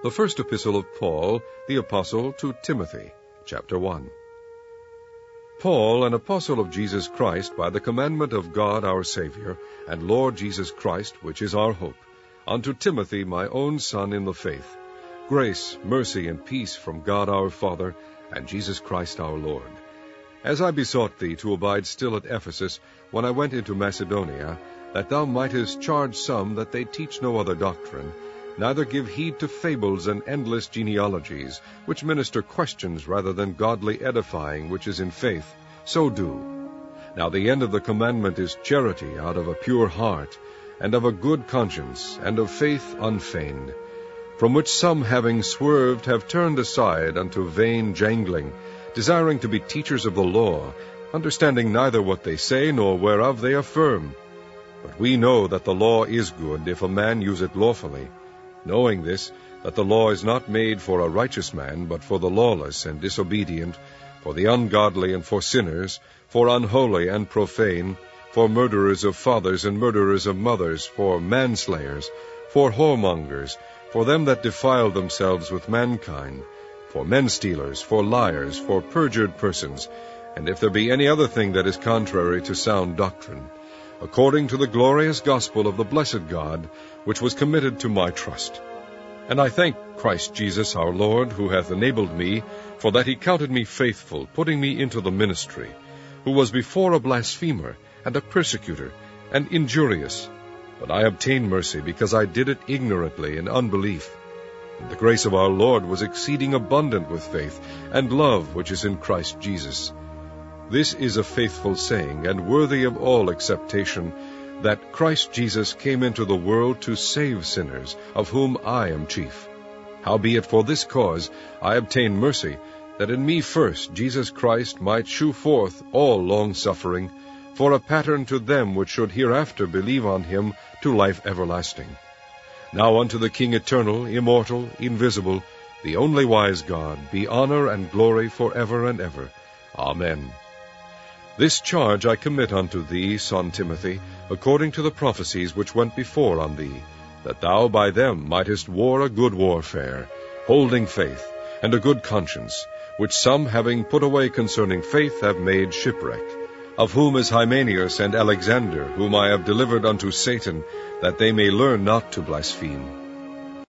The first epistle of Paul, the apostle, to Timothy, chapter 1. Paul, an apostle of Jesus Christ, by the commandment of God our Savior, and Lord Jesus Christ, which is our hope, unto Timothy, my own son in the faith, grace, mercy, and peace from God our Father, and Jesus Christ our Lord. As I besought thee to abide still at Ephesus, when I went into Macedonia, that thou mightest charge some that they teach no other doctrine, neither give heed to fables and endless genealogies, which minister questions rather than godly edifying, which is in faith, so do. Now the end of the commandment is charity out of a pure heart, and of a good conscience, and of faith unfeigned, from which some, having swerved, have turned aside unto vain jangling, desiring to be teachers of the law, understanding neither what they say nor whereof they affirm. But we know that the law is good, if a man use it lawfully, knowing this, that the law is not made for a righteous man, but for the lawless and disobedient, for the ungodly and for sinners, for unholy and profane, for murderers of fathers and murderers of mothers, for manslayers, for whoremongers, for them that defile themselves with mankind, for men-stealers, for liars, for perjured persons, and if there be any other thing that is contrary to sound doctrine, according to the glorious gospel of the blessed God, which was committed to my trust. And I thank Christ Jesus our Lord, who hath enabled me, for that he counted me faithful, putting me into the ministry, who was before a blasphemer, and a persecutor, and injurious. But I obtained mercy, because I did it ignorantly in unbelief. And the grace of our Lord was exceeding abundant with faith, and love which is in Christ Jesus. This is a faithful saying, and worthy of all acceptation, that Christ Jesus came into the world to save sinners, of whom I am chief. Howbeit for this cause I obtained mercy, that in me first Jesus Christ might shew forth all longsuffering, for a pattern to them which should hereafter believe on him to life everlasting. Now unto the King eternal, immortal, invisible, the only wise God, be honor and glory forever and ever. Amen. This charge I commit unto thee, son Timothy, according to the prophecies which went before on thee, that thou by them mightest war a good warfare, holding faith, and a good conscience, which some, having put away concerning faith, have made shipwreck, of whom is Hymenaeus and Alexander, whom I have delivered unto Satan, that they may learn not to blaspheme.